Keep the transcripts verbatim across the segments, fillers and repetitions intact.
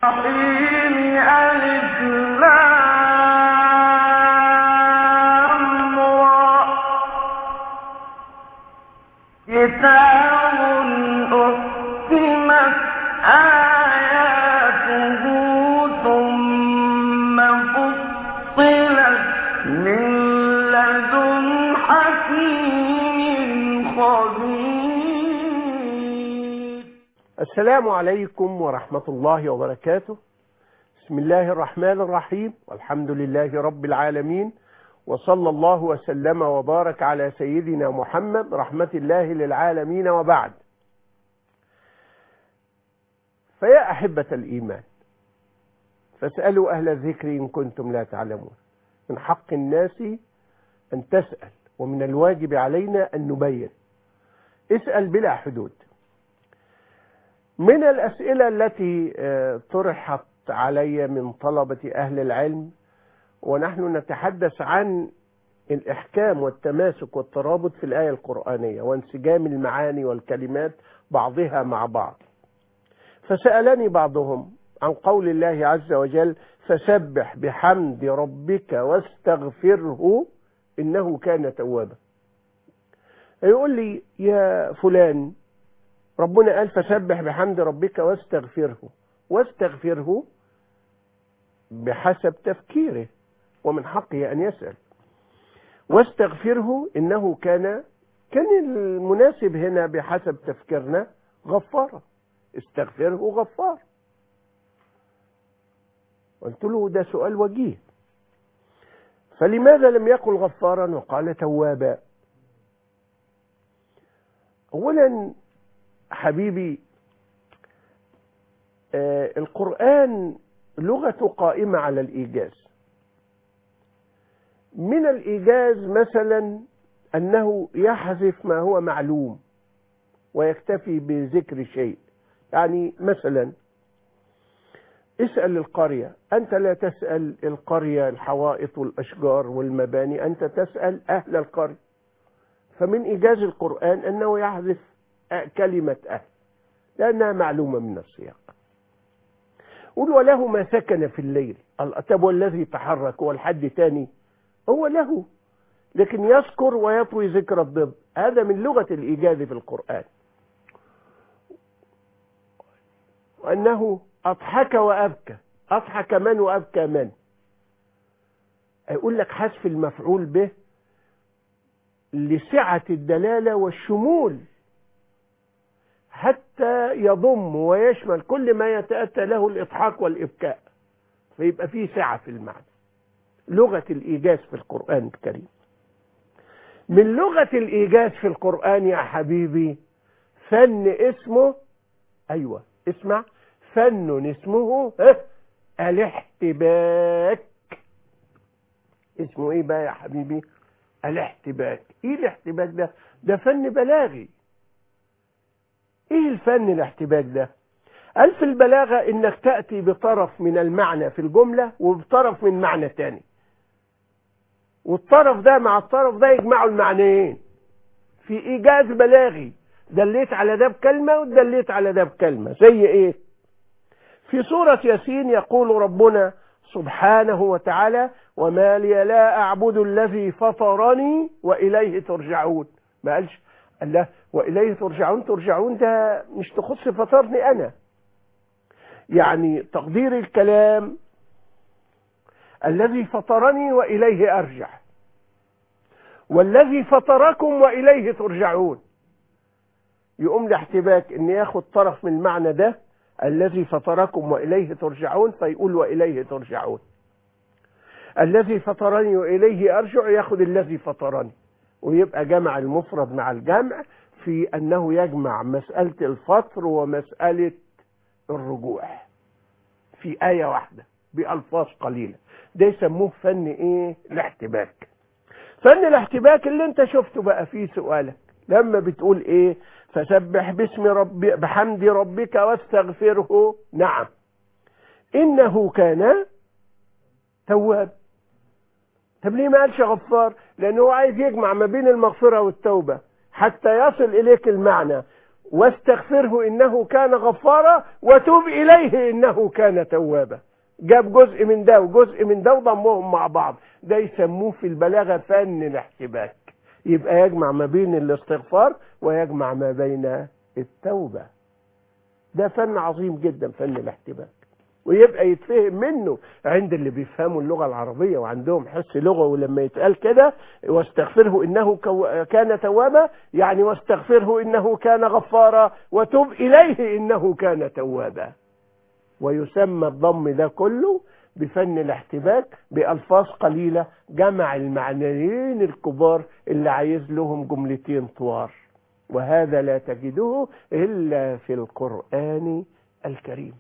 ألف لام را كتاب أحكمت آياته ثم فصلت من لدن حكيم خبير. السلام عليكم ورحمة الله وبركاته. بسم الله الرحمن الرحيم، والحمد لله رب العالمين، وصلى الله وسلم وبارك على سيدنا محمد رحمة الله للعالمين، وبعد. فيا أحبة الإيمان، فاسألوا أهل الذكر إن كنتم لا تعلمون. من حق الناس أن تسأل، ومن الواجب علينا أن نبين. اسأل بلا حدود. من الأسئلة التي طرحت علي من طلبة أهل العلم، ونحن نتحدث عن الإحكام والتماسك والترابط في الآية القرآنية وانسجام المعاني والكلمات بعضها مع بعض، فسألني بعضهم عن قول الله عز وجل: فسبح بحمد ربك واستغفره إنه كان توابا. يقول لي: يا فلان، ربنا قال فسبح بحمد ربك واستغفره، واستغفره بحسب تفكيره، ومن حقه أن يسأل. واستغفره إنه كان كان المناسب هنا بحسب تفكيرنا غفارا. استغفره غفار. قلت له: ده سؤال وجيه، فلماذا لم يقل غفارا وقال توابا؟ أولا حبيبي، آه القرآن لغته قائمة على الإيجاز. من الإيجاز مثلا أنه يحذف ما هو معلوم ويكتفي بذكر شيء. يعني مثلا اسأل القرية، أنت لا تسأل القرية الحوائط والأشجار والمباني، أنت تسأل أهل القرية. فمن إيجاز القرآن أنه يحذف كلمة أهل لأنها معلومة من السياق. قل: وله ما سكن في الليل. طب والذي تحرك هو الحد تاني؟ هو له، لكن يذكر ويطوي ذكر الضد. هذا من لغة الإيجاز في القرآن. وأنه أضحك وأبكى. أضحك من وأبكى من؟ يقول لك حذف المفعول به لسعة الدلالة والشمول، حتى يضم ويشمل كل ما يتأتى له الإضحاك والإبكاء، فيبقى فيه سعة في المعنى. لغة الإيجاز في القرآن الكريم. من لغة الإيجاز في القرآن يا حبيبي فن اسمه، أيوة اسمع، فن اسمه الاحتباك. اسمه ايه بقى يا حبيبي؟ الاحتباك. ايه الاحتباك ده؟ ده فن بلاغي. ايه الفن الاحتباك ده؟ قال في البلاغة انك تأتي بطرف من المعنى في الجملة وبطرف من معنى تاني، والطرف ده مع الطرف ده يجمعوا المعنيين في ايجاز بلاغي. دليت على ده بكلمة ودليت على ده بكلمة. زي ايه؟ في سورة ياسين يقول ربنا سبحانه وتعالى: وما لي لا أعبد الذي فطرني وإليه ترجعون. ما قالش الله وإليه ترجعون. ترجعون ده مش تخص فطرني أنا. يعني تقدير الكلام الذي فطرني وإليه أرجع، والذي فطركم وإليه ترجعون. يقوم الاحتباك ان ياخد طرف من المعنى ده الذي فطركم وإليه ترجعون، فيقول وإليه ترجعون. الذي فطرني وإليه أرجع ياخد الذي فطرني، ويبقى جمع المفرد مع الجمع في أنه يجمع مسألة الفطر ومسألة الرجوع في آية واحدة بألفاظ قليلة. ده يسموه فن ايه؟ الاحتباك. فن الاحتباك اللي انت شفته بقى فيه سؤالك لما بتقول ايه؟ فسبح باسم ربي بحمد ربك واستغفره. نعم، إنه كان تواب. طب ليه ما قالش غفار؟ لأنه عايز يجمع ما بين المغفرة والتوبة حتى يصل إليك المعنى. واستغفره إنه كان غفارا وتوب إليه إنه كان توابا. جاب جزء من ده وجزء من ده وضمهم مع بعض. ده يسموه في البلاغة فن الاحتباك. يبقى يجمع ما بين الاستغفار ويجمع ما بين التوبة. ده فن عظيم جدا، فن الاحتباك، ويبقى يتفهم منه عند اللي بيفهموا اللغة العربية وعندهم حس لغة. ولما يتقال كده واستغفره إنه كان توابا، يعني واستغفره إنه كان غفارا وتوب إليه إنه كان توابا. ويسمى الضم ده كله بفن الاحتباك بألفاظ قليلة، جمع المعنيين الكبار اللي عايز لهم جملتين طوار. وهذا لا تجده إلا في القرآن الكريم.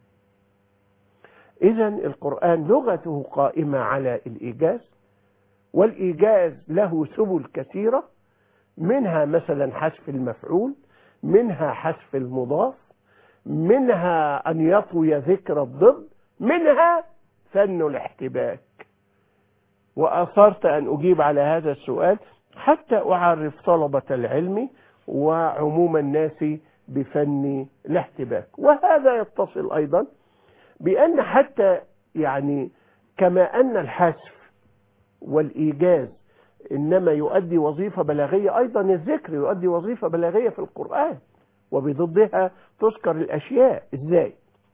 إذن القرآن لغته قائمة على الإيجاز، والإيجاز له سبل كثيرة، منها مثلا حذف المفعول، منها حذف المضاف، منها أن يطوي ذكر الضد، منها فن الاحتباك. وأثرت أن أجيب على هذا السؤال حتى أعرف طلبة العلم وعموم الناس بفن الاحتباك. وهذا يتصل أيضا بأن حتى يعني كما أن الحذف والإيجاز إنما يؤدي وظيفة بلاغية، أيضا الذكر يؤدي وظيفة بلاغية في القرآن، وبضدها تذكر الأشياء. إزاي؟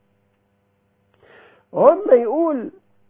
هم يقول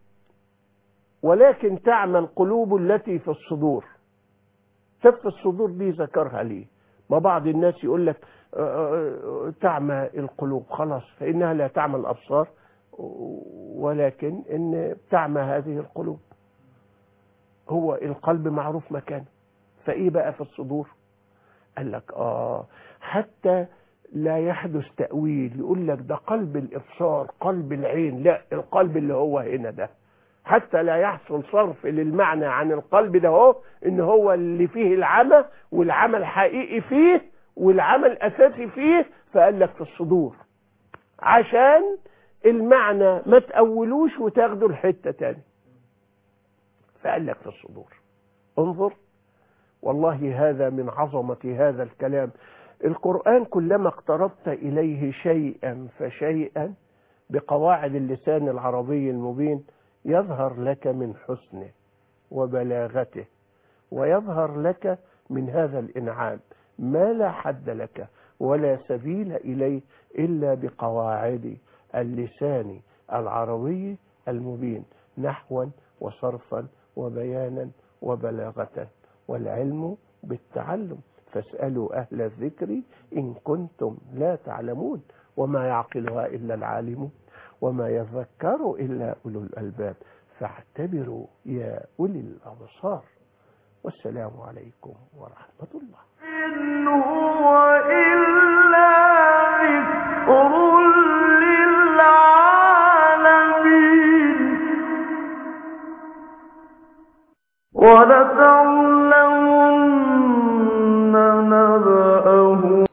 ولكن تعمى القلوب التي في الصدور. في الصدور دي ذكرها ليه؟ ما بعض الناس يقول لك تعمى القلوب، خلاص فإنها لا تعمى الأبصار، ولكن إن تعمى هذه القلوب. هو القلب معروف مكانه، فإيه بقى في الصدور؟ قال لك آه حتى لا يحدث تأويل يقول لك ده قلب الإبصار، قلب العين، لا، القلب اللي هو هنا ده، حتى لا يحصل صرف للمعنى عن القلب ده هو إن هو اللي فيه العمى، والعمى الحقيقي فيه والعمى الأساسي فيه، فقال لك في الصدور، عشان المعنى ما تأولوش وتاخدوا الحتة تاني، فقال لك في الصدور. انظر، والله هذا من عظمة هذا الكلام. القرآن كلما اقتربت إليه شيئا فشيئا بقواعد اللسان العربي المبين يظهر لك من حسنه وبلاغته، ويظهر لك من هذا الإنعام ما لا حد لك ولا سبيل إليه إلا بقواعد اللسان العربي المبين، نحوا وصرفا وبيانا وبلاغة. والعلم بالتعلم، فاسألوا أهل الذكر إن كنتم لا تعلمون، وما يعقلها إلا العالمون وما يذكر إلا أولو الألباب، فاعتبروا يا أولي الأبصار. والسلام عليكم ورحمة الله. إن هو إلا ذكر للعالمين ولتعلمن